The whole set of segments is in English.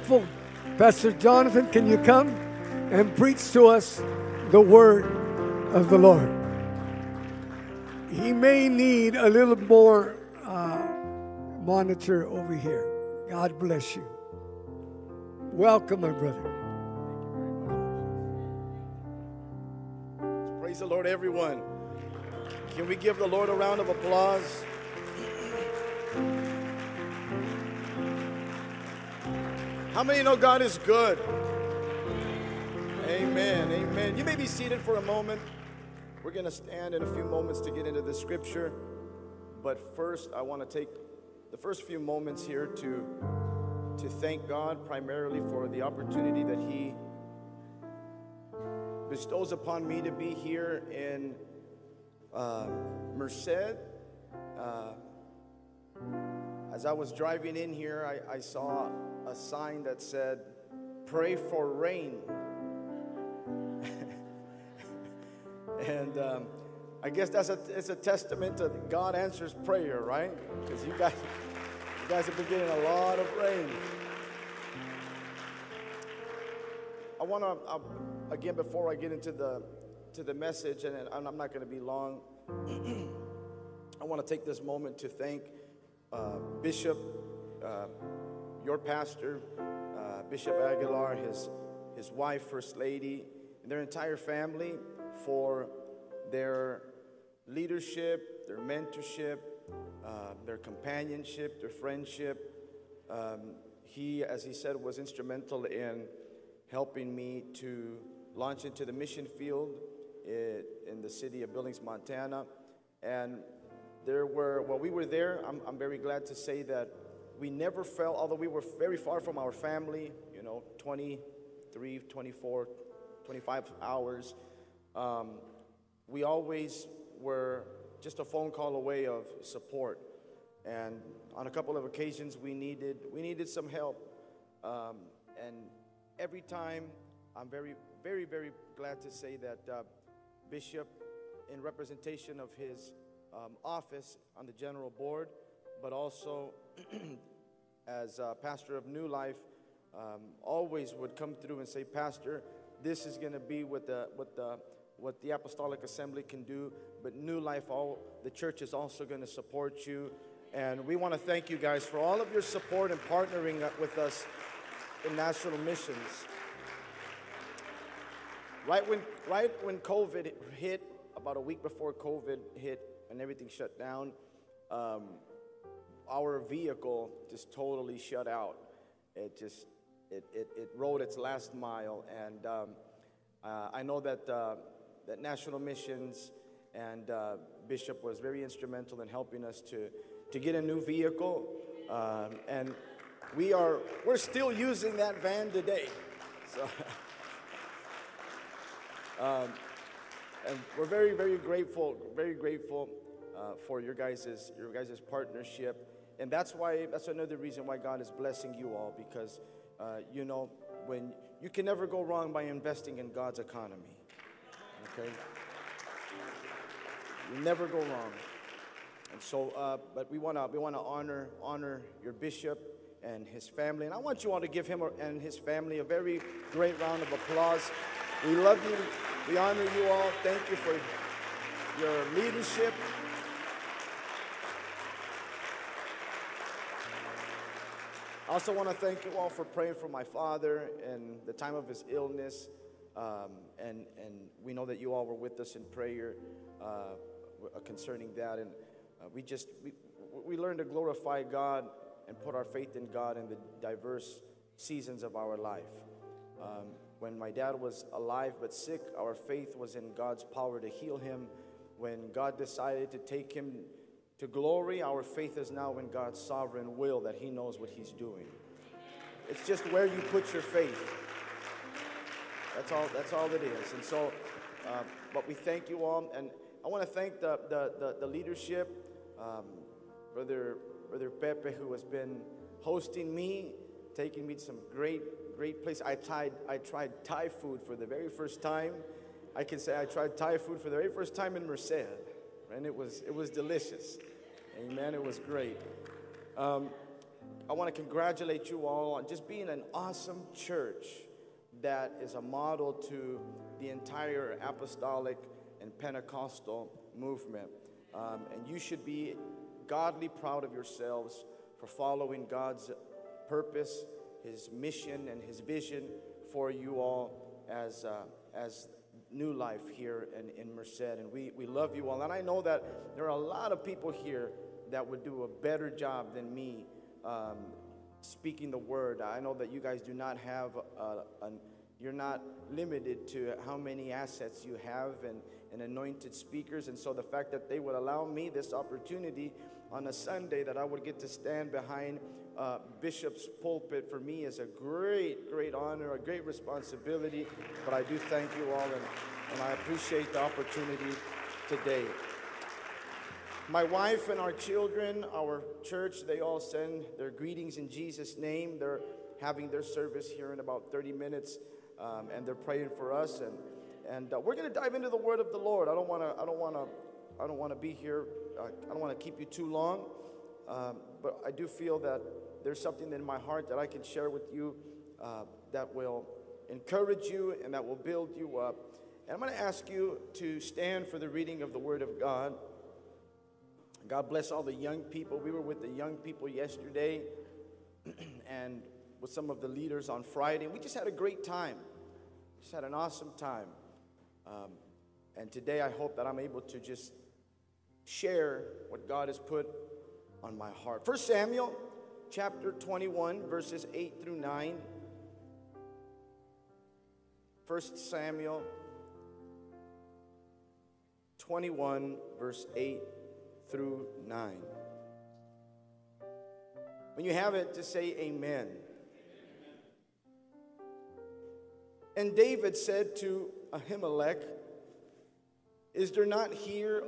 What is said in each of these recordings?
grateful. Pastor Jonathan, can you come and preach to us the word of the Lord? He may need a little more monitor over here. God bless you. Welcome, my brother. Praise the Lord, everyone. Can we give the Lord a round of applause? How many know God is good? Amen, amen. You may be seated for a moment. We're going to stand in a few moments to get into the scripture. But first, I want to take the first few moments here to thank God primarily for the opportunity that He bestows upon me to be here in Merced. As I was driving in here, I saw a sign that said, "Pray for rain." And I guess it's a testament to God answers prayer, right? Because you guys have been getting a lot of rain. I want to again, before I get into the message, and I'm not going to be long, I want to take this moment to thank Bishop, your pastor, Bishop Aguilar, his wife, First Lady, and their entire family for their leadership, their mentorship, their companionship, their friendship. He, as he said, was instrumental in helping me to launch into the mission field in the city of Billings, Montana. And while we were there, I'm very glad to say that we never felt, although we were very far from our family, 23, 24, 25 hours, we always were just a phone call away of support. And on a couple of occasions, we needed some help. And every time, I'm very, very, very glad to say that Bishop, in representation of his office on the general board, but also as pastor of New Life, always would come through and say, "Pastor, this is going to be what the Apostolic Assembly can do, but New Life, the church is also going to support you." And we want to thank you guys for all of your support and partnering with us in national missions. Right when COVID hit, about a week before COVID hit and everything shut down, our vehicle just totally shut out. It rode its last mile, and I know that National Missions and Bishop was very instrumental in helping us to get a new vehicle, and we're still using that van today. So, and we're very, very grateful for your guys' partnership, and that's another reason why God is blessing you all, because when you can never go wrong by investing in God's economy. Okay, you never go wrong. And so, but we wanna honor your bishop and his family, and I want you all to give him and his family a very great round of applause. We love you. We honor you all. Thank you for your leadership. I also want to thank you all for praying for my father in the time of his illness. And we know that you all were with us in prayer concerning that. And we learned to glorify God and put our faith in God in the diverse seasons of our life. When my dad was alive but sick, our faith was in God's power to heal him. When God decided to take him to glory, our faith is now in God's sovereign will, that He knows what He's doing. It's just where you put your faith. That's all it is. And so, but we thank you all, and I want to thank the leadership, Brother Pepe, who has been hosting me, taking me to some great places. I tried Thai food for the very first time. I can say I tried Thai food for the very first time in Merced, and it was delicious. Amen. It was great. I want to congratulate you all on just being an awesome church that is a model to the entire apostolic and Pentecostal movement. And you should be godly proud of yourselves for following God's purpose, His mission, and His vision for you all as New Life here in Merced. And we love you all. And I know that there are a lot of people here that would do a better job than me speaking the word. I know that you guys do not have you're not limited to how many assets you have and anointed speakers. And so the fact that they would allow me this opportunity on a Sunday that I would get to stand behind Bishop's pulpit, for me is a great, great honor, a great responsibility. But I do thank you all, and I appreciate the opportunity today. My wife and our children, our church, they all send their greetings in Jesus' name. They're having their service here in about 30 minutes, and they're praying for us. And we're going to dive into the Word of the Lord. I don't want to be here. I don't want to keep you too long, but I do feel that there's something in my heart that I can share with you that will encourage you and that will build you up. And I'm going to ask you to stand for the reading of the Word of God. God bless all the young people. We were with the young people yesterday and with some of the leaders on Friday. We just had a great time. Just had an awesome time. And today I hope that I'm able to just share what God has put on my heart. 1 Samuel chapter 21, verses 8 through 9. 1 Samuel 21, verse 8 through 9. When you have it, just say amen. And David said to Ahimelech, "Is there not here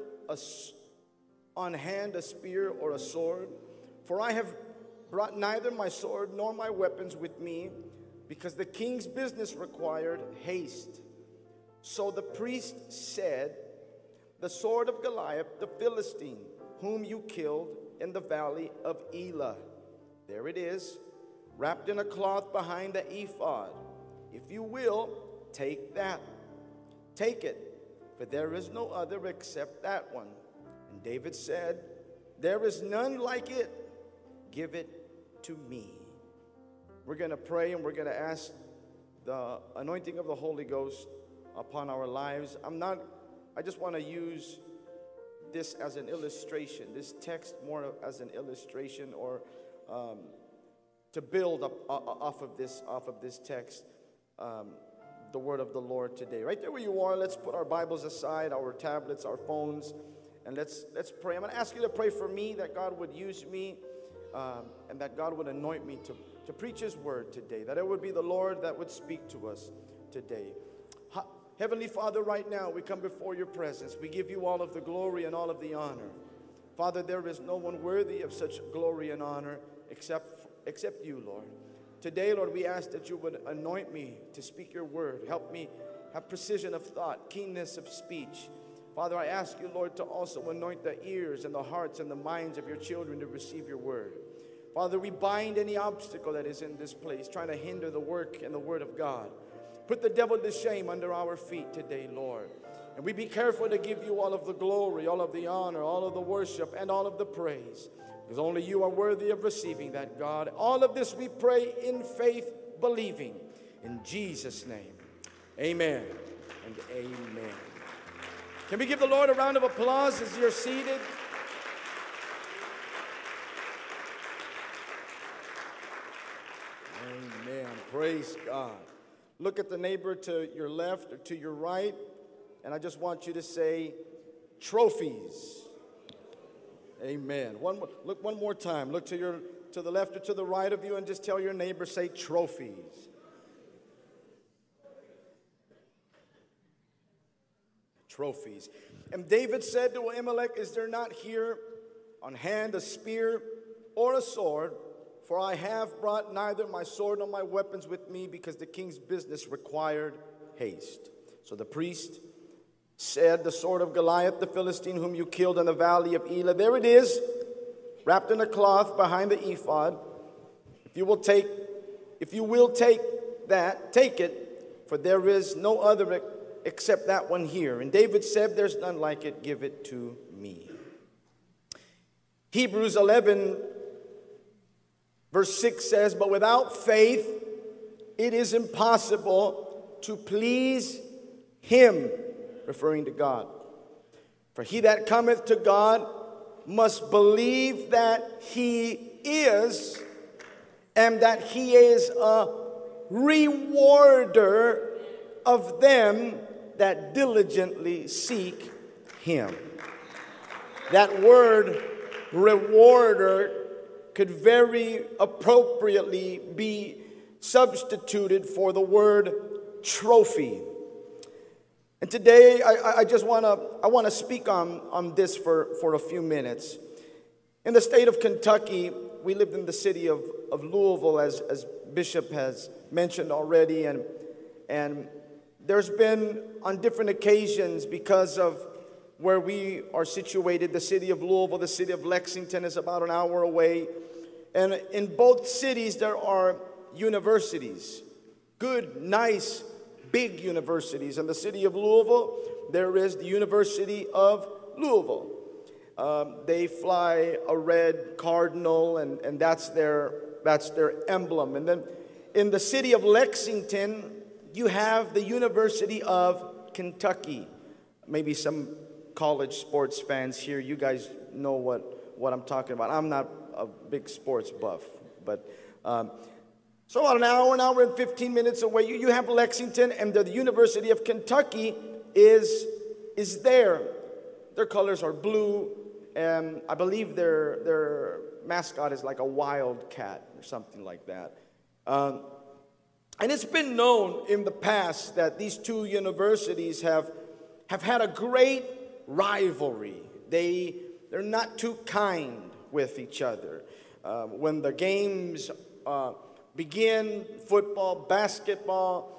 on hand a spear or a sword? For I have brought neither my sword nor my weapons with me, because the king's business required haste." So the priest said, "The sword of Goliath, the Philistine, whom you killed in the valley of Elah. There it is, wrapped in a cloth behind the ephod. If you will, take that. Take it, for there is no other except that one." And David said, "There is none like it. Give it to me." We're going to pray and we're going to ask the anointing of the Holy Ghost upon our lives. I just want to use this as an illustration, this text more as an illustration, or to build up off of this text, the word of the Lord today. Right there where you are, let's put our Bibles aside, our tablets, our phones, and let's pray. I'm going to ask you to pray for me, that God would use me, and that God would anoint me to preach His word today, that it would be the Lord that would speak to us today. Heavenly Father, right now we come before your presence. We give you all of the glory and all of the honor. Father, there is no one worthy of such glory and honor except you, Lord. Today, Lord, we ask that you would anoint me to speak your word. Help me have precision of thought, keenness of speech. Father, I ask you, Lord, to also anoint the ears and the hearts and the minds of your children to receive your word. Father, we bind any obstacle that is in this place, trying to hinder the work and the word of God. Put the devil to shame under our feet today, Lord. And we be careful to give you all of the glory, all of the honor, all of the worship, and all of the praise. Because only you are worthy of receiving that, God. All of this we pray in faith, believing. In Jesus' name, amen and amen. Can we give the Lord a round of applause as you're seated? Amen. Praise God. Look at the neighbor to your left or to your right, and I just want you to say, trophies. Amen. Look one more time. Look to the left or to the right of you, and just tell your neighbor, say, trophies. Trophies. And David said to Ahimelech, "Is there not here on hand a spear or a sword? For I have brought neither my sword nor my weapons with me, because the king's business required haste." So the priest said, "The sword of Goliath, the Philistine, whom you killed in the valley of Elah. There it is, wrapped in a cloth behind the ephod. If you will take that, take it, for there is no other except that one here. And David said, there's none like it, give it to me. Hebrews 11, verse 6 says, but without faith, it is impossible to please him, referring to God. For he that cometh to God must believe that he is, and that he is a rewarder of them that diligently seek him. That word rewarder could very appropriately be substituted for the word trophy. And today I just want to speak on this for a few minutes. In the state of Kentucky, we lived in the city of Louisville, as Bishop has mentioned already, and there's been on different occasions, because of where we are situated, the city of Louisville, the city of Lexington is about an hour away, and in both cities there are universities, good, nice, big universities. In the city of Louisville, there is the University of Louisville. They fly a red cardinal, and that's their emblem. And then in the city of Lexington, you have the University of Kentucky. Maybe some college sports fans here, you guys know what I'm talking about. I'm not a big sports buff, but so about an hour and 15 minutes away, you have Lexington, and the University of Kentucky is there. Their colors are blue, and I believe their mascot is like a wildcat or something like that. And it's been known in the past that these two universities have had a great rivalry. They're not too kind with each other. When the games begin, football, basketball,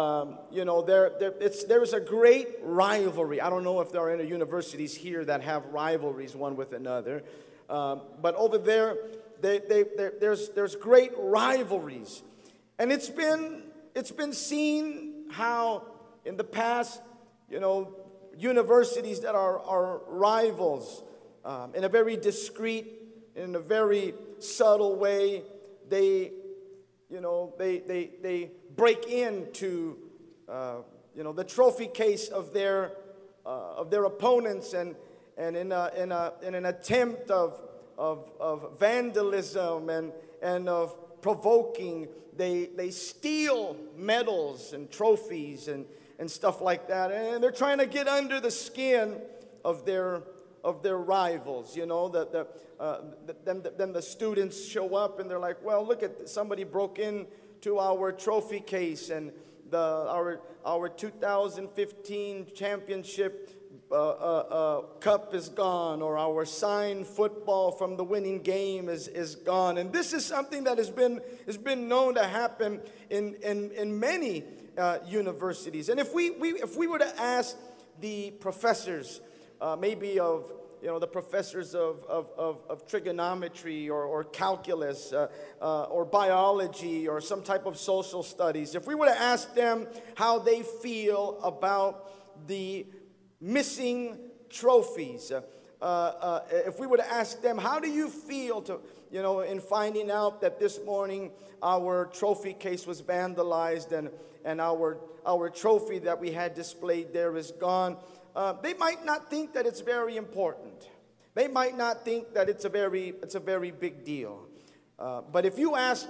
there's a great rivalry. I don't know if there are any universities here that have rivalries one with another, but over there, there's great rivalries, and it's been seen how in the past, universities that are rivals, in a very discreet, in a very subtle way, they break into the trophy case of their opponents, and in an attempt of vandalism and of provoking, they steal medals and trophies and stuff like that, and they're trying to get under the skin of their rivals. Then the students show up and they're like, well, look at somebody broke into our trophy case, and our 2015 championship cup is gone, or our signed football from the winning game is gone. And this is something that has been known to happen in many universities. And if we were to ask the professors, maybe of the professors of trigonometry or calculus or biology or some type of social studies, if we were to ask them how they feel about the missing trophies, if we were to ask them, how do you feel in finding out that this morning our trophy case was vandalized and our trophy that we had displayed there is gone, they might not think that it's very important. They might not think that it's a very big deal. But if you ask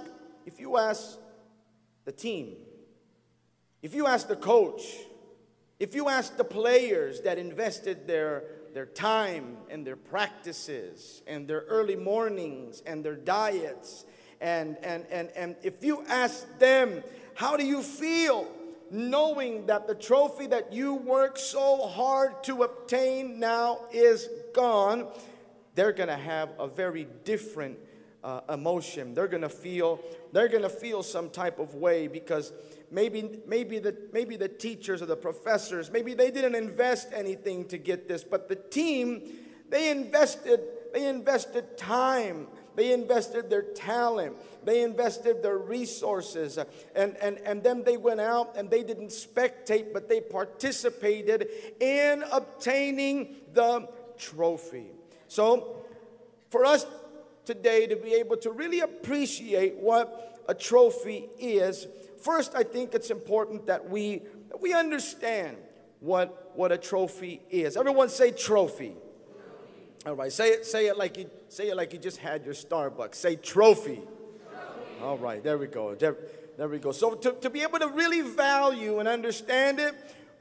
the team, if you ask the coach, if you ask the players that invested their time and their practices and their early mornings and their diets, and if you ask them, how do you feel knowing that the trophy that you worked so hard to obtain now is gone, they're going to have a very different emotion. They're going to feel some type of way, because maybe the teachers or the professors, maybe they didn't invest anything to get this, but the team, they invested time. They invested their talent. They invested their resources. And then they went out and they didn't spectate, but they participated in obtaining the trophy. So for us today to be able to really appreciate what a trophy is, first I think it's important that we understand what a trophy is. Everyone say trophy. All right, say it like you just had your Starbucks. Say trophy. All right, there we go. There we go. So to be able to really value and understand it,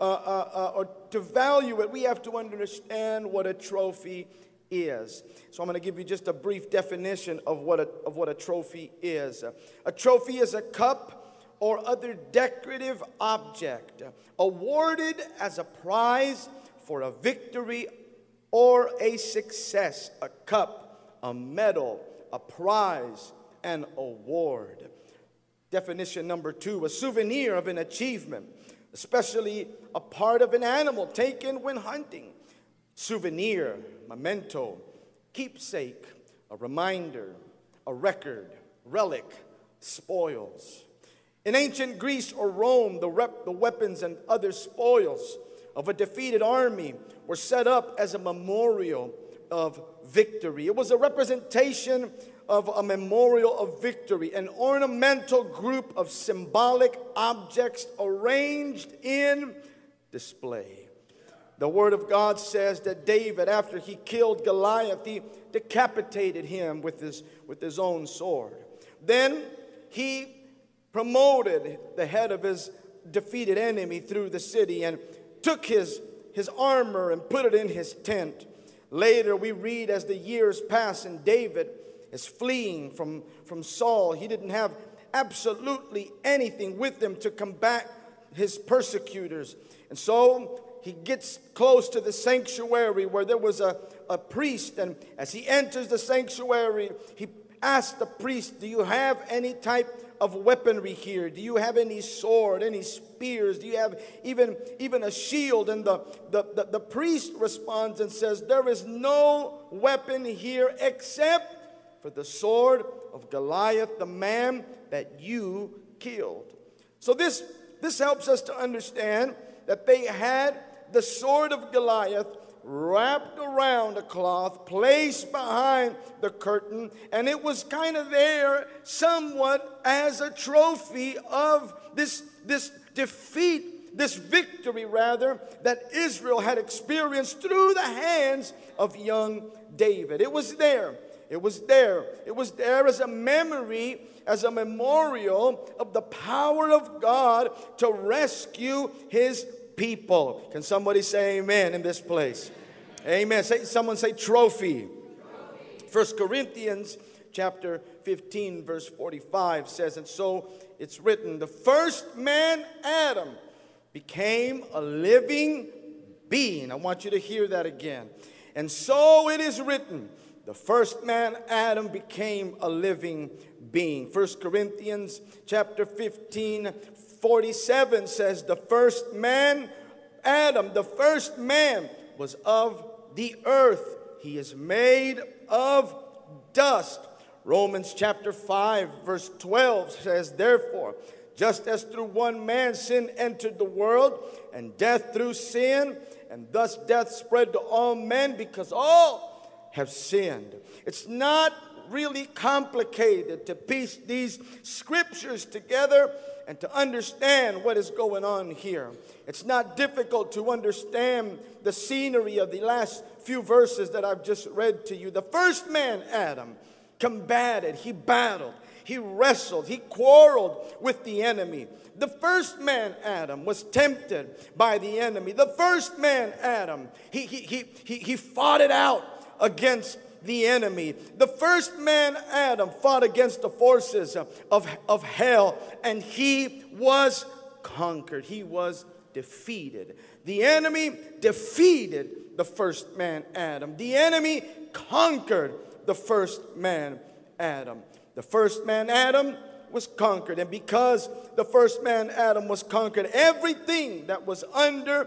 or to value it, we have to understand what a trophy is. So I'm going to give you just a brief definition of what a trophy is. A trophy is a cup or other decorative object awarded as a prize for a victory or a success. A cup, a medal, a prize, an award. Definition number 2, a souvenir of an achievement, especially a part of an animal taken when hunting. Souvenir, memento, keepsake, a reminder, a record, relic, spoils. In ancient Greece or Rome, the weapons and other spoils of a defeated army were set up as a memorial of victory. It was a representation of a memorial of victory, an ornamental group of symbolic objects arranged in display. The Word of God says that David, after he killed Goliath, he decapitated him with his own sword. Then he promoted the head of his defeated enemy through the city and took his armor and put it in his tent. Later we read, as the years pass and David is fleeing from Saul, he didn't have absolutely anything with him to combat his persecutors. And so he gets close to the sanctuary where there was a priest. And as he enters the sanctuary, he asks the priest, do you have any type of weaponry here? Do you have any sword, any spears? Do you have even a shield? And the priest responds and says, there is no weapon here except for the sword of Goliath, the man that you killed. So this helps us to understand that they had the sword of Goliath wrapped around a cloth, placed behind the curtain, and it was kind of there somewhat as a trophy of this defeat, this victory rather, that Israel had experienced through the hands of young David. It was there. It was there. It was there as a memory, as a memorial of the power of God to rescue his people. Can somebody say amen in this place? Amen. Someone say trophy. 1 Corinthians chapter 15 verse 45 says, and so it's written, the first man, Adam, became a living being. I want you to hear that again. And so it is written, the first man, Adam, became a living being. 1 Corinthians chapter 15, 47 says, the first man, Adam, the first man was of the earth. He is made of dust. Romans chapter 5, verse 12 says, therefore, just as through one man sin entered the world, and death through sin, and thus death spread to all men because all have sinned. It's not really complicated to piece these scriptures together and to understand what is going on here. It's not difficult to understand the scenery of the last few verses that I've just read to you. The first man, Adam, combated, he battled, he wrestled, he quarreled with the enemy. The first man, Adam, was tempted by the enemy. The first man, Adam, he fought it out against the enemy. The first man, Adam, fought against the forces of hell, and he was conquered. He was defeated. The enemy defeated the first man, Adam. The enemy conquered the first man, Adam. The first man, Adam, was conquered. And because the first man, Adam, was conquered, everything that was under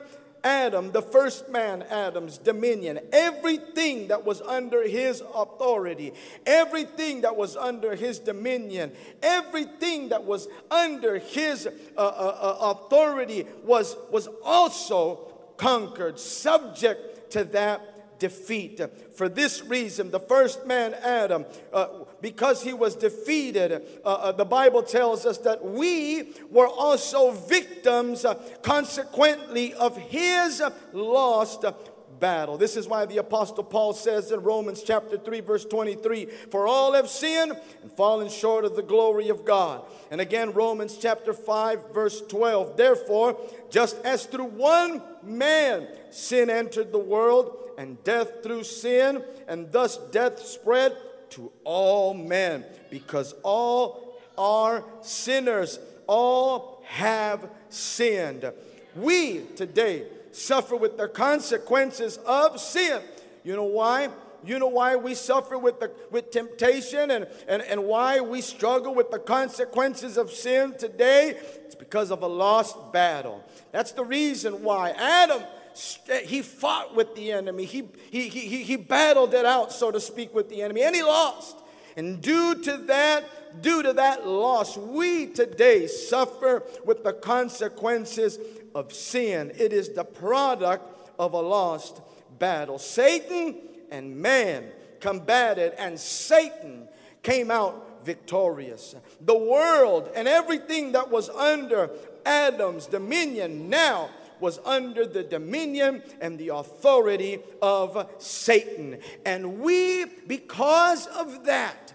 Adam, the first man, Adam's dominion, everything that was under his authority, everything that was under his dominion, everything that was under his authority was also conquered, subject to that defeat. For this reason, the first man, Adam, because he was defeated, the Bible tells us that we were also victims, consequently, of his lost battle. This is why the Apostle Paul says in Romans chapter 3 verse 23, for all have sinned and fallen short of the glory of God. And again, Romans chapter 5 verse 12, therefore, just as through one man sin entered the world, and death through sin, and thus death spread to all men, because all are sinners, all have sinned. We today suffer with the consequences of sin. You know why? You know why we suffer with temptation and why we struggle with the consequences of sin today? It's because of a lost battle. That's the reason why Adam, he fought with the enemy. He battled it out, so to speak, with the enemy, and he lost. And due to that loss, we today suffer with the consequences of sin. It is the product of a lost battle. Satan and man combated, and Satan came out victorious. The world and everything that was under Adam's dominion now was under the dominion and the authority of Satan. And we, because of that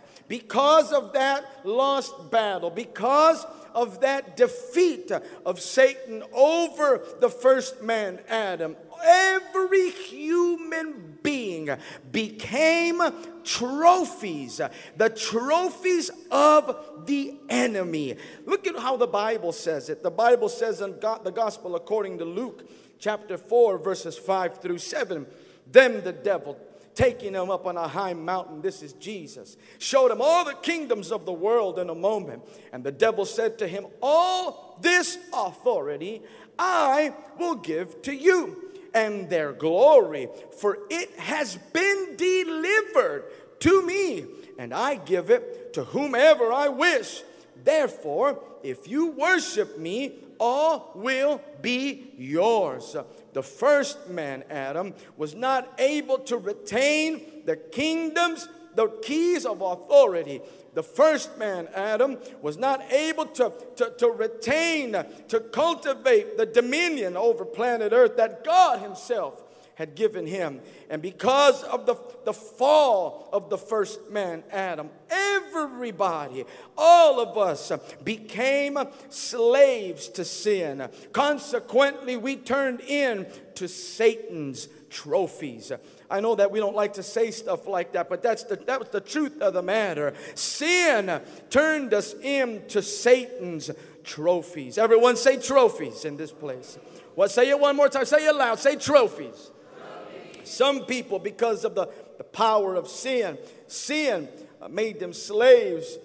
lost battle, because of that defeat of Satan over the first man, Adam, every human being became trophies, the trophies of the enemy. Look at how the Bible says it. The Bible says in the gospel according to Luke chapter 4 verses 5 through 7, then the devil, taking him up on a high mountain, this is Jesus, showed him all the kingdoms of the world in a moment. And the devil said to him, all this authority I will give to you, and their glory, for it has been delivered to me, and I give it to whomever I wish. Therefore, if you worship me, all will be yours. The first man, Adam, was not able to retain the kingdoms, the keys of authority. The first man, Adam, was not able to retain, to cultivate the dominion over planet Earth that God himself had given him. And because of the fall of the first man, Adam, everybody, all of us became slaves to sin. Consequently, we turned in to Satan's trophies. I know that we don't like to say stuff like that, but that was the truth of the matter. Sin turned us into Satan's trophies. Everyone say trophies in this place. Well, say it one more time. Say it loud. Say trophies. Some people, because of the power of sin made them slaves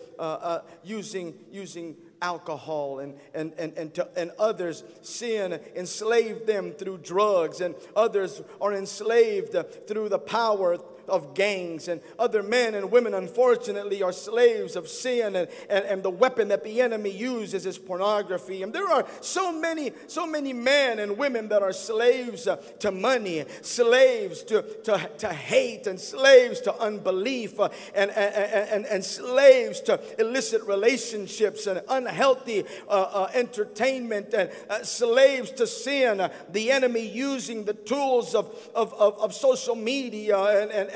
using alcohol, and others, sin enslaved them through drugs, and others are enslaved through the power of gangs, and other men and women, unfortunately, are slaves of sin, and the weapon that the enemy uses is pornography. And there are so many men and women that are slaves to money, slaves to hate, and slaves to unbelief, and slaves to illicit relationships and unhealthy entertainment, and slaves to sin. The enemy using the tools of social media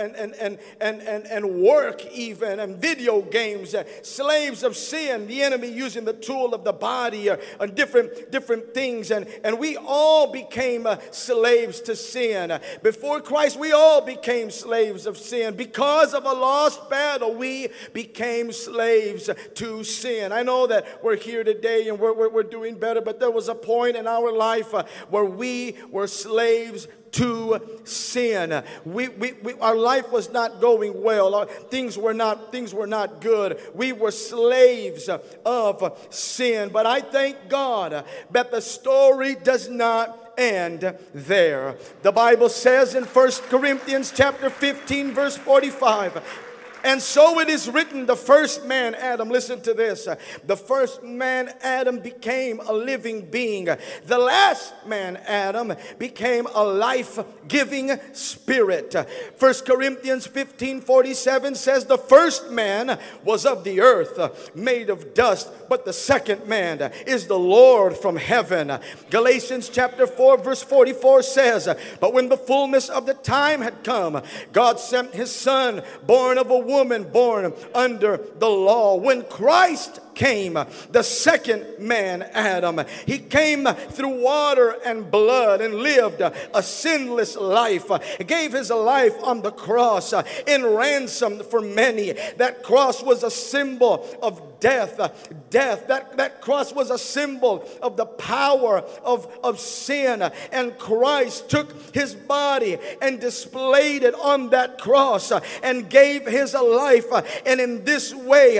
and work, even, and video games. Slaves of sin. The enemy using the tool of the body and different things, and we all became slaves to sin. Before Christ, we all became slaves of sin. Because of a lost battle, we became slaves to sin. I know that we're here today and we're doing better, but there was a point in our life where we were slaves to sin. Our life was not going well. Things were not good. We were slaves of sin. But I thank God that the story does not and there. The Bible says in 1 Corinthians chapter 15 verse 45, and so it is written, the first man, Adam, listen to this. The first man, Adam, became a living being. The last man, Adam, became a life-giving spirit. 1 Corinthians 15:47 says, the first man was of the earth, made of dust, but the second man is the Lord from heaven. Galatians chapter 4 verse 44 says, but when the fullness of the time had come, God sent his son, born of a woman, born under the law. When Christ came, the second man, Adam, he came through water and blood and lived a sinless life, gave his life on the cross in ransom for many. That cross was a symbol of death. That cross was a symbol of the power of sin, and Christ took his body and displayed it on that cross and gave his life, and in this way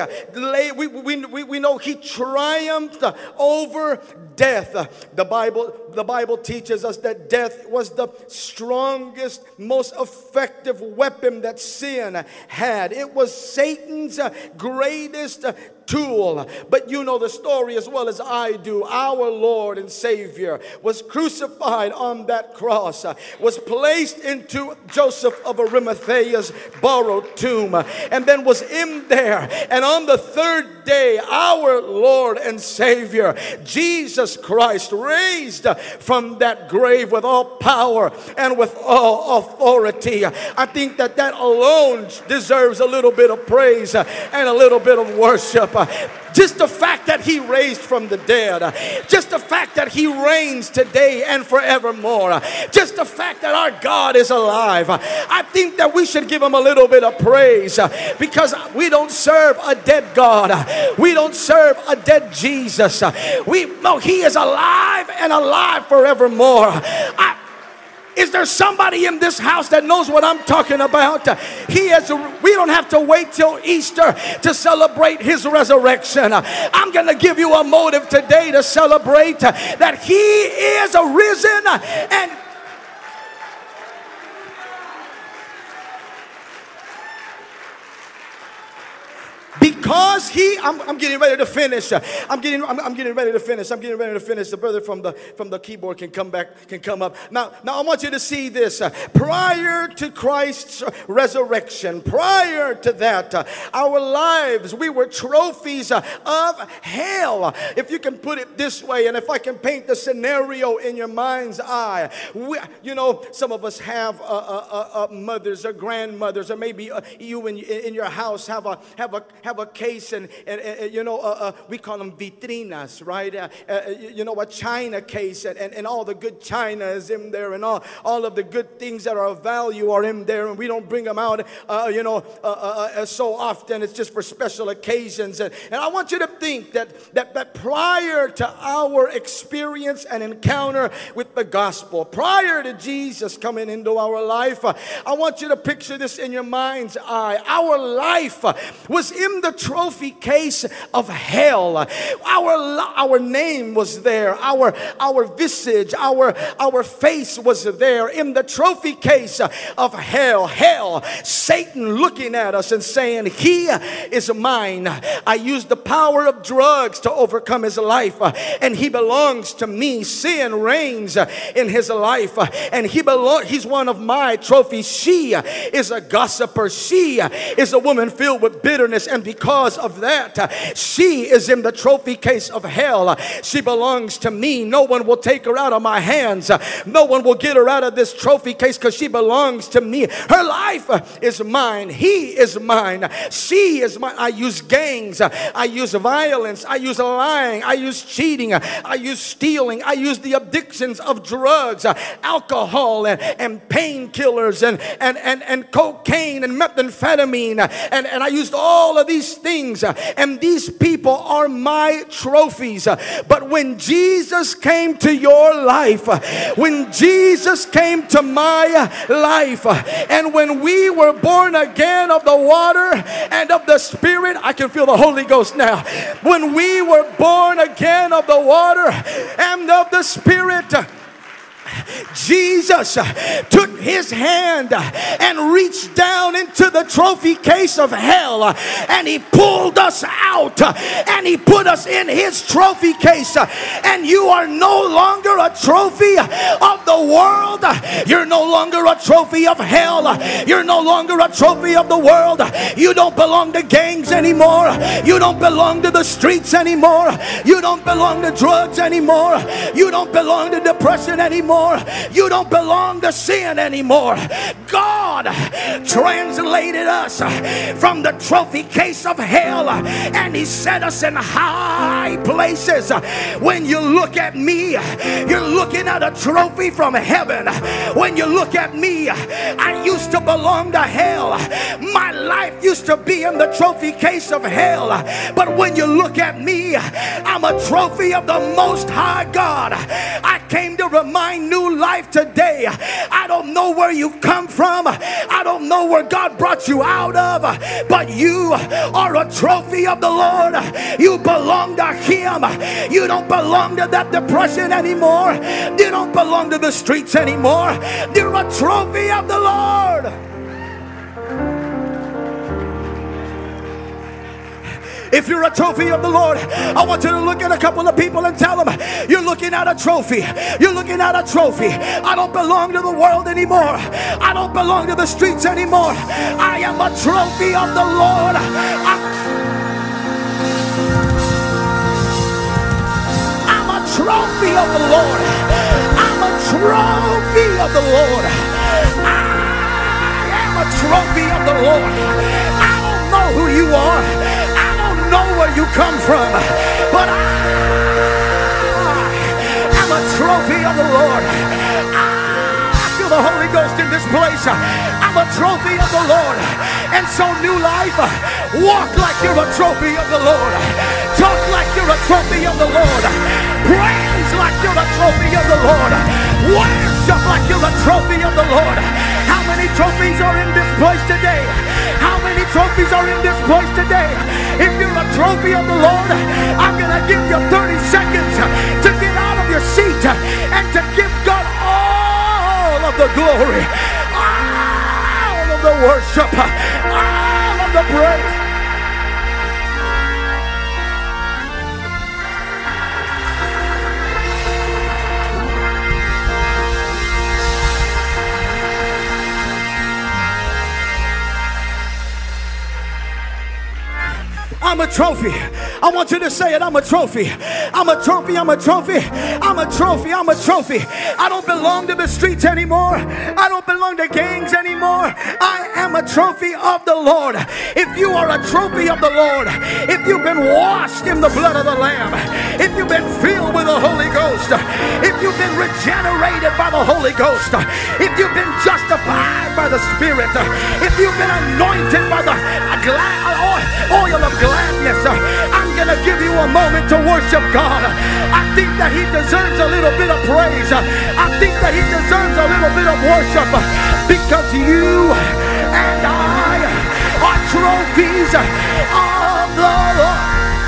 we know he triumphed over death. The Bible teaches us that death was the strongest, most effective weapon that sin had. It was Satan's greatest tool. But you know the story as well as I do. Our Lord and Savior was crucified on that cross, was placed into Joseph of Arimathea's borrowed tomb, and then was in there. And on the third day, our Lord and Savior, Jesus Christ, raised from that grave with all power and with all authority. I think that alone deserves a little bit of praise and a little bit of worship. Just the fact that he raised from the dead, just the fact that he reigns today and forevermore, just the fact that our God is alive, I think that we should give him a little bit of praise, because we don't serve a dead God. We don't serve a dead Jesus. We know he is alive and alive forevermore. Is there somebody in this house that knows what I'm talking about? We don't have to wait till Easter to celebrate his resurrection. I'm going to give you a motive today to celebrate that he is arisen, and because I'm getting ready to finish. I'm getting ready to finish. The brother from the keyboard can come up. Now I want you to see this. Prior to Christ's resurrection, prior to that, our lives, we were trophies of hell. If you can put it this way, and if I can paint the scenario in your mind's eye, some of us have mothers or grandmothers, or maybe you in your house have a case, and we call them vitrinas, right? A china case, and all the good china is in there, and all of the good things that are of value are in there, and we don't bring them out so often. It's just for special occasions. And I want you to think that prior to our experience and encounter with the gospel, prior to Jesus coming into our life, I want you to picture this in your mind's eye. Our life was in the trophy case of hell. Our name was there. Our visage, our face was there in the trophy case of hell. Hell, Satan looking at us and saying, he is mine. I used the power of drugs to overcome his life, and he belongs to me. Sin reigns in his life, and he's one of my trophies. She is a gossiper. She is a woman filled with bitterness, and because of that, she is in the trophy case of hell. She belongs to me. No one will take her out of my hands. No one will get her out of this trophy case, because she belongs to me. Her life is mine. He is mine. She is mine. I use gangs. I use violence. I use lying. I use cheating. I use stealing. I use the addictions of drugs, alcohol, and painkillers, and cocaine and methamphetamine, and I used all of these things, and these people are my trophies. But when Jesus came to your life, when Jesus came to my life, and when we were born again of the water and of the Spirit, I can feel the Holy Ghost now. When we were born again of the water and of the Spirit, Jesus took his hand and reached down into the trophy case of hell, and he pulled us out and he put us in his trophy case. And you are no longer a trophy of the world. You're no longer a trophy of hell. You're no longer a trophy of the world. You don't belong to gangs anymore. You don't belong to the streets anymore. You don't belong to drugs anymore. You don't belong to depression anymore. You don't belong to sin anymore. God translated us from the trophy case of hell, and he set us in high places. When you look at me, you're looking at a trophy from heaven. When you look at me, I used to belong to hell. My life used to be in the trophy case of hell. But when you look at me, I'm a trophy of the Most High God. I came to remind New Life today. I don't know where you come from. I don't know where God brought you out of, but you are a trophy of the Lord. You belong to him. You don't belong to that depression anymore. You don't belong to the streets anymore. You're a trophy of the Lord. If you're a trophy of the Lord, I want you to look at a couple of people and tell them, you're looking at a trophy. You're looking at a trophy. I don't belong to the world anymore. I don't belong to the streets anymore. I am a trophy of the Lord. I'm a trophy of the Lord. I'm a trophy of the Lord. I am a trophy of the Lord. I don't know who you are. Know where you come from, but I am a trophy of the Lord. I feel the Holy Ghost in this place. I'm a trophy of the Lord. And so, New Life, walk like you're a trophy of the Lord. Talk like you're a trophy of the Lord. Praise like you're a trophy of the Lord. Worship like you're a trophy of the Lord. How many trophies are in this place today? How many trophies are in this place today? If you're a trophy of the Lord, I'm going to give you 30 seconds to get out of your seat and to give God all of the glory, all of the worship, all of the praise. I'm a trophy. I want you to say it. I'm a trophy. I'm a trophy. I'm a trophy. I'm a trophy. I'm a trophy. I don't belong to the streets anymore. I don't belong to gangs anymore. I am a trophy of the Lord. If you are a trophy of the Lord, if you've been washed in the blood of the Lamb, if you've been filled with the Holy Ghost, if you've been regenerated by the Holy Ghost, if you've been justified by the Spirit, if you've been anointed by the oil of gladness, I'm going to give you a moment to worship God. I think that he deserves a little bit of praise. I think that he deserves a little bit of worship, because you and I are trophies of the Lord.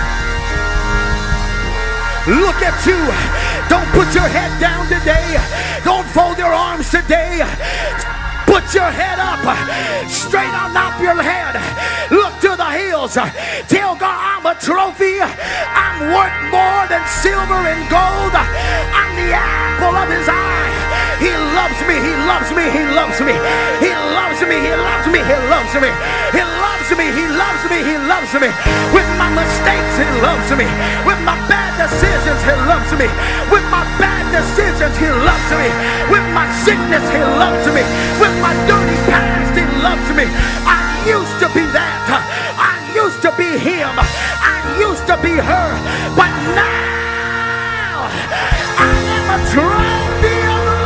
Look at you. Don't put your head down today. Don't fold your arms today. Put your head up, straight on up your head. Look to the hills. Tell God, I'm a trophy. I'm worth more than silver and gold. I'm the apple of his eye. He loves me. He loves me. He loves me. He loves me. He loves me. He loves me. He loves me. He loves me. He loves me. With my mistakes, he loves me. With my bad decisions, he loves me. With my bad decisions, he loves me. With my sickness, he loves me. With my dirty past, he loves me. I used to be that. I used to be him. I used to be her. But now I am a trophy of the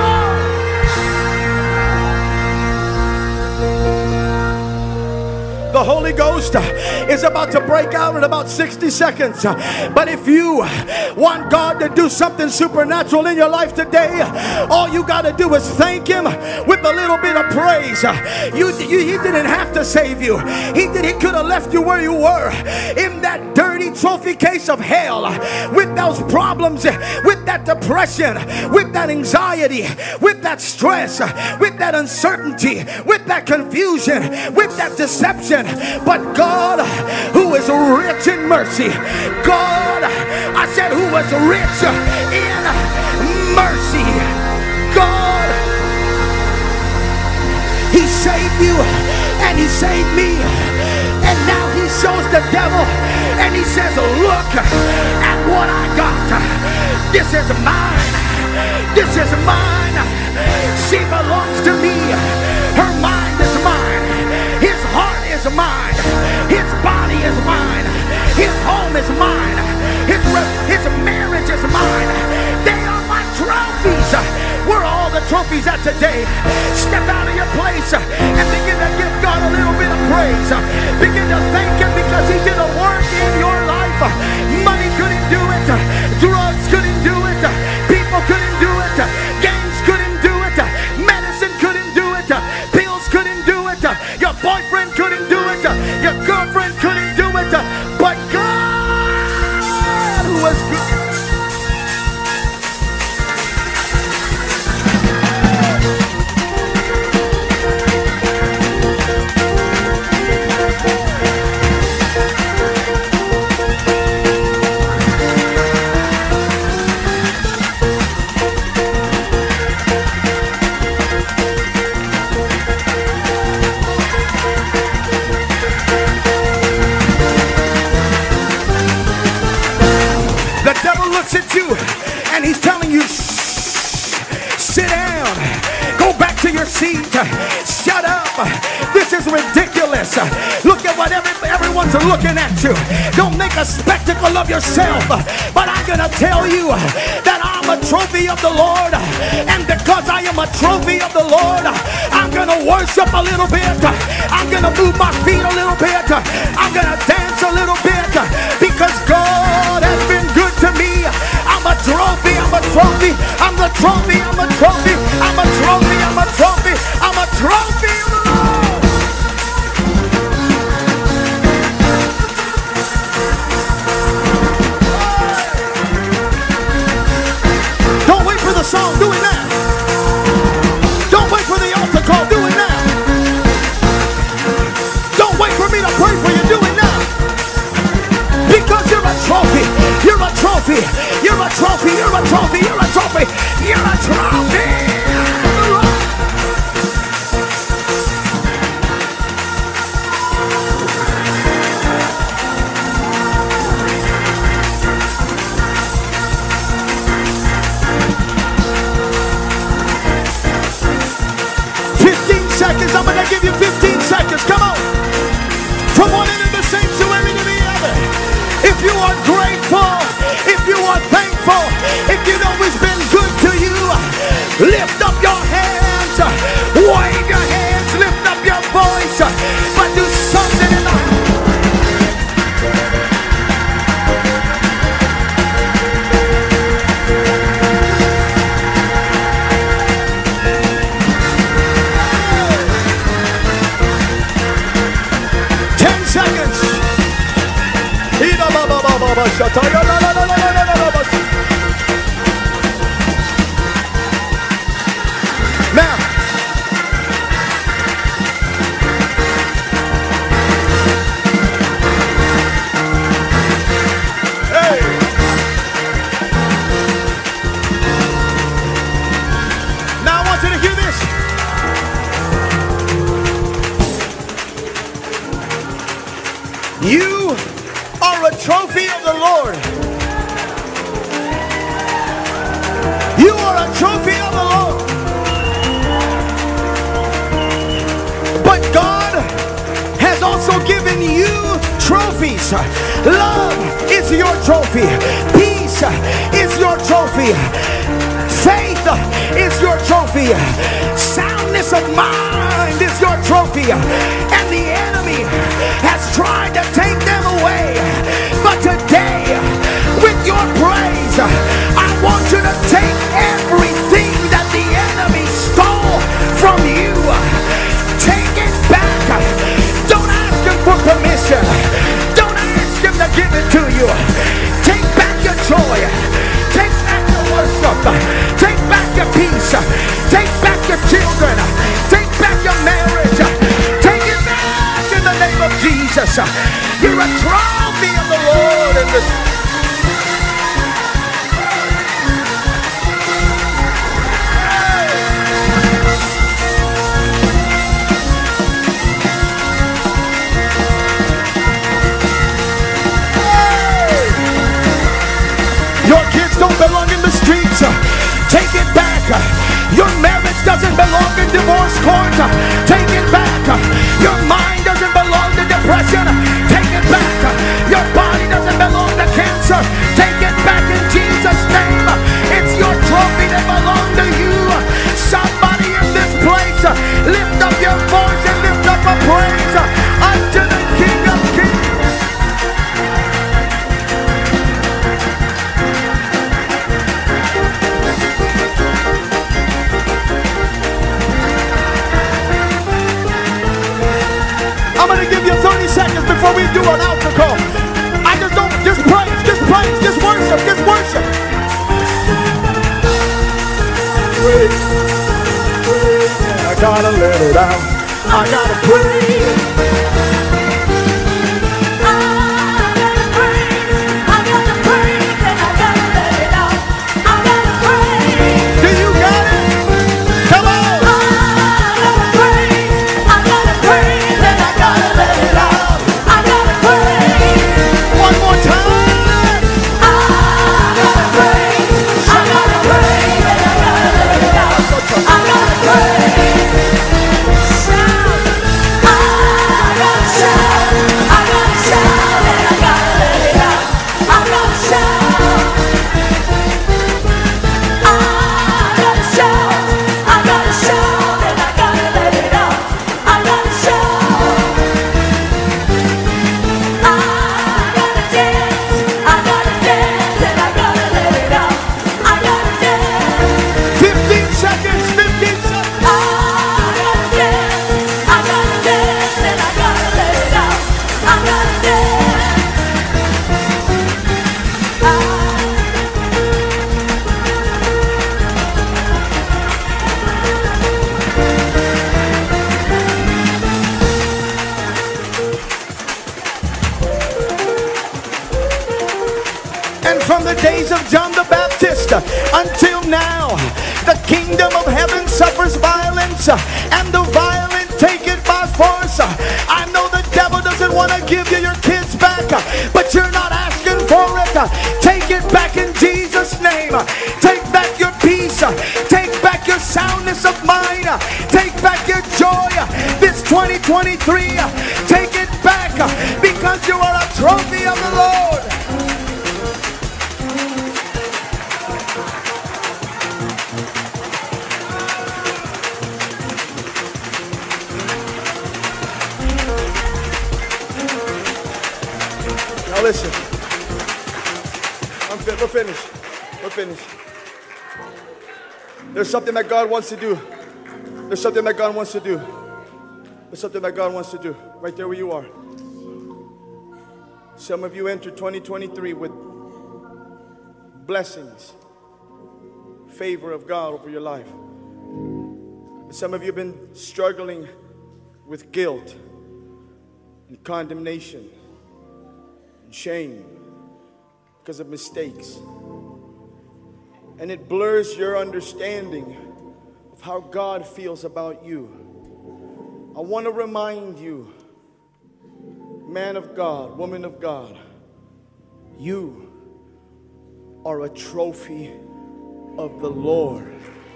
Lord. The Holy Ghost is about to break out in about 60 seconds. But if you want God to do something supernatural in your life today, all you got to do is thank Him with a little bit of praise. He didn't have to save you. He could have left you where you were in that dirty trophy case of hell, with those problems, with that depression, with that anxiety, with that stress, with that uncertainty, with that confusion, with that deception. But God, who is rich in mercy, God, I said, who was rich in mercy, God, He saved you and He saved me. And now He shows the devil and He says, look at what I got. This is mine. This is mine. She belongs to me. Her mind is mine. His heart is mine. His body is mine. His home is mine. His marriage is mine. They are my trophies. Where are all the trophies at today? Step out of your place and begin to give God a little bit of praise. Begin to thank Him because He did a work in your life. Money couldn't do it. Drugs couldn't do it. People couldn't do it. Games couldn't do it. Medicine couldn't do it. Pills couldn't do it. Your boyfriend couldn't do it. Your girlfriend couldn't do it. But God was good. At you and he's telling you, sit down, go back to your seat, shut up, this is ridiculous, look at what everyone's looking at you, don't make a spectacle of yourself. But I'm gonna tell you that I'm a trophy of the Lord, and because I am a trophy of the Lord, I'm gonna worship a little bit, I'm gonna move my feet a little bit, I'm gonna dance a little bit, because God has been good to me. I'm a trophy, I'm a trophy, I'm the trophy, I'm a trophy, I'm a trophy, I'm a trophy, I'm a trophy of the Lord. Don't wait for the song, do it now. Don't wait for the altar call, do it now. Don't wait for me to pray for you, do it now. Because you're a trophy, you're a trophy, you're a trophy, you're a trophy, you're a trophy, you're a trophy. 15 seconds, I'm gonna give you 15 seconds, come on. From one end of the sanctuary to the other. If you are grateful, if you are thankful, if you know He's been good to you, lift up your hands, wave your hands, lift up your voice, but do something in the 10 seconds. Now, hey, now I want you to hear this. You are a trophy of the Lord. You are a trophy of the Lord. But God has also given you trophies. Love is your trophy. Peace is your trophy. Faith is your trophy. Sound soundness of mind is your trophy. And the enemy has tried to take them away. But today, with your praise, I want you to take everything that the enemy stole from you. Take it back. Don't ask him for permission. Don't ask him to give it to you. Take back your joy. Take back your worship. Take back your peace. Take back your children. Take back your marriage. Take it back in the name of Jesus. You're a trophy of the Lord in this. Your kids don't belong in the streets. Take it back. Your marriage doesn't belong in divorce court. Take it back. Your mind doesn't belong to depression. Take it back. Your body doesn't belong to cancer. Take it back in Jesus' name. It's your trophy that belongs to you. Somebody in this place, lift up your voice and lift up a praise unto the King of Kings. I'm going to give you 30 seconds before we do an altar call. I just praise, just worship, just worship. Praise, I gotta let it out. I gotta praise. From the days of John the Baptist until now, the kingdom of heaven suffers violence, and the violent take it by force. I know the devil doesn't want to give you your kids back, but you're not asking for it. Take it back in Jesus' name. Take back your peace. Take back your soundness of mind. Take back your joy. This 2023, take it back, because you are a trophy of the Lord. Now listen, we're finished. We're finished. There's something that God wants to do. There's something that God wants to do. There's something that God wants to do. Right there where you are. Some of you entered 2023 with blessings, favor of God over your life. Some of you have been struggling with guilt and condemnation and shame because of mistakes. And it blurs your understanding of how God feels about you. I want to remind you, man of God, woman of God, you are a trophy of the Lord.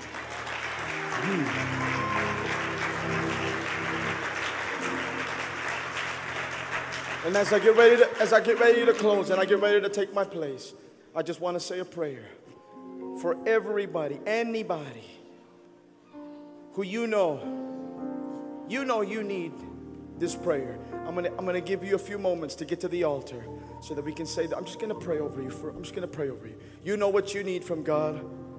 And as I get ready to close and I get ready to take my place, I just want to say a prayer for everybody, anybody who you know you need this prayer. I'm gonna give you a few moments to get to the altar so that we can say that. I'm just gonna pray over you. I'm just gonna pray over you. You know what you need from God.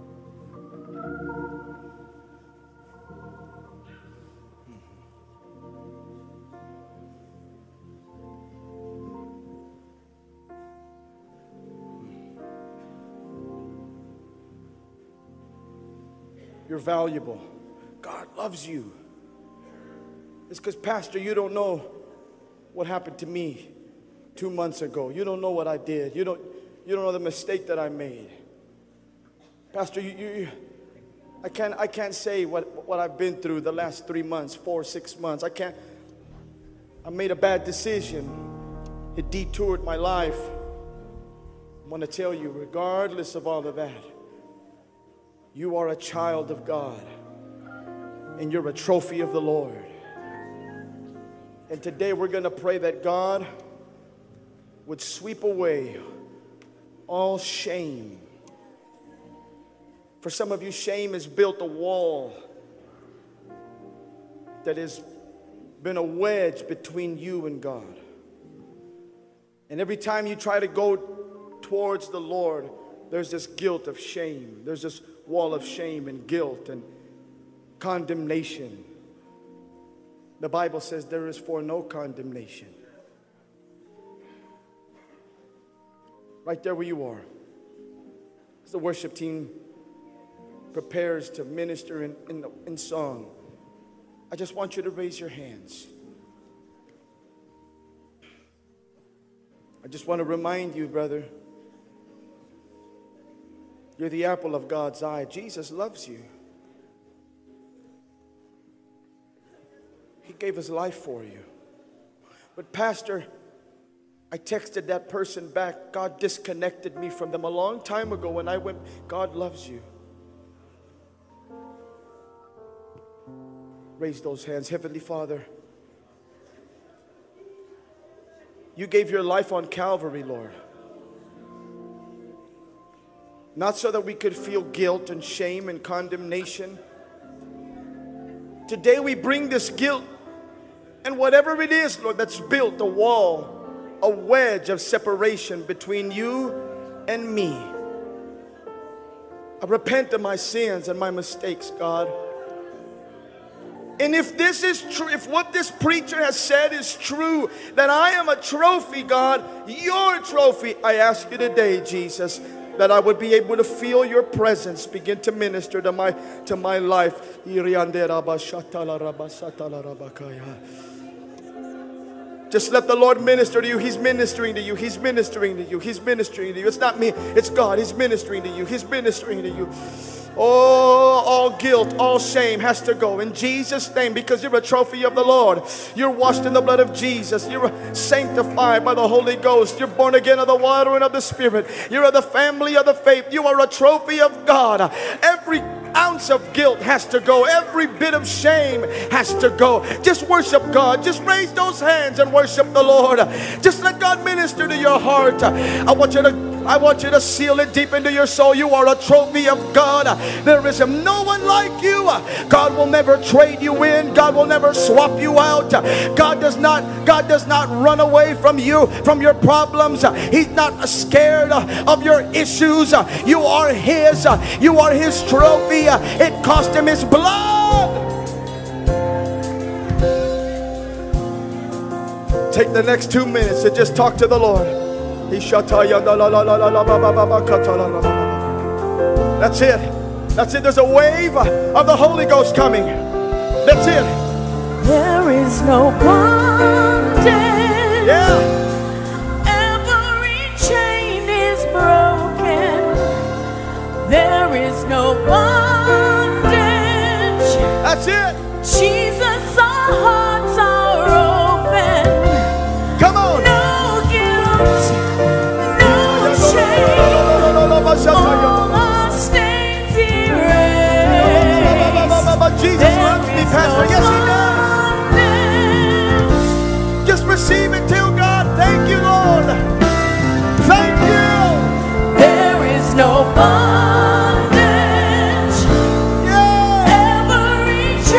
You're valuable. God loves you. It's because, Pastor, you don't know what happened to me 2 months ago. You don't know what I did. You don't know the mistake that I made. Pastor, I can't say what I've been through the last 3 months, 4, 6 months. I made a bad decision. It detoured my life. I want to tell you, regardless of all of that, you are a child of God, and you're a trophy of the Lord. And today we're going to pray that God would sweep away all shame. For some of you, shame has built a wall that has been a wedge between you and God. And every time you try to go towards the Lord, there's this guilt of shame. There's this wall of shame and guilt and condemnation. The Bible says there is for no condemnation. Right there where you are, as the worship team prepares to minister in song, I just want you to raise your hands. I just want to remind you, brother, you're the apple of God's eye. Jesus loves you. He gave his life for you. But Pastor, I texted that person back. God disconnected me from them a long time ago when I went. God loves you. Raise those hands. Heavenly Father, you gave your life on Calvary, Lord. Not so that we could feel guilt and shame and condemnation. Today we bring this guilt and whatever it is, Lord, that's built a wall, a wedge of separation between you and me. I repent of my sins and my mistakes, God. And if this is true, if what this preacher has said is true, that I am a trophy, God, your trophy, I ask you today, Jesus, that I would be able to feel your presence begin to minister to my life. Just let the Lord minister to you. He's ministering to you. He's ministering to you. He's ministering to you. It's not me, it's God. He's ministering to you. He's ministering to you. Oh, all guilt, all shame has to go in Jesus' name, because you're a trophy of the Lord. You're washed in the blood of Jesus. You're sanctified by the Holy Ghost. You're born again of the water and of the Spirit. You're of the family of the faith. You are a trophy of God. Every ounce of guilt has to go. Every bit of shame has to go. Just worship God. Just raise those hands and worship the Lord. Just let God minister to your heart. I want you to seal it deep into your soul. You are a trophy of God. There is no one like you. God will never trade you in. God will never swap you out. God does not run away from you, from your problems. He's not scared of your issues. You are His. You are His trophy. It cost Him His blood. Take the next 2 minutes to just talk to the Lord. That's it. That's it. There's a wave of the Holy Ghost coming. That's it. There is no bondage. Yeah. Every chain is broken. There is no bondage. That's it. Jesus, our hearts are open. Come on. No guilt, no shame. All our stains erased. Jesus loves me, Pastor. Yes, He does. Just receive it. Tell God, thank you, Lord. Thank you. There is no bondage. Yeah. Every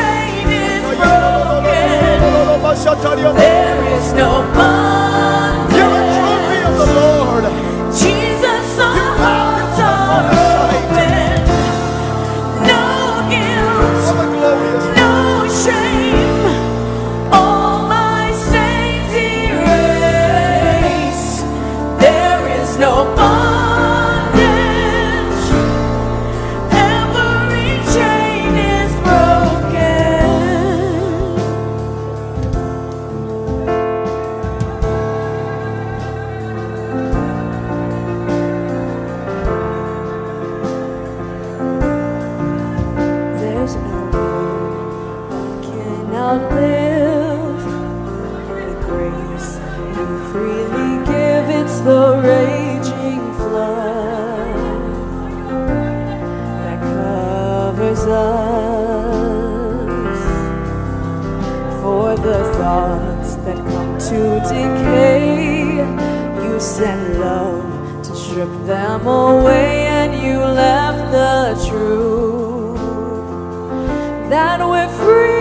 to decay. You sent love to strip them away, and you left the truth that we're free.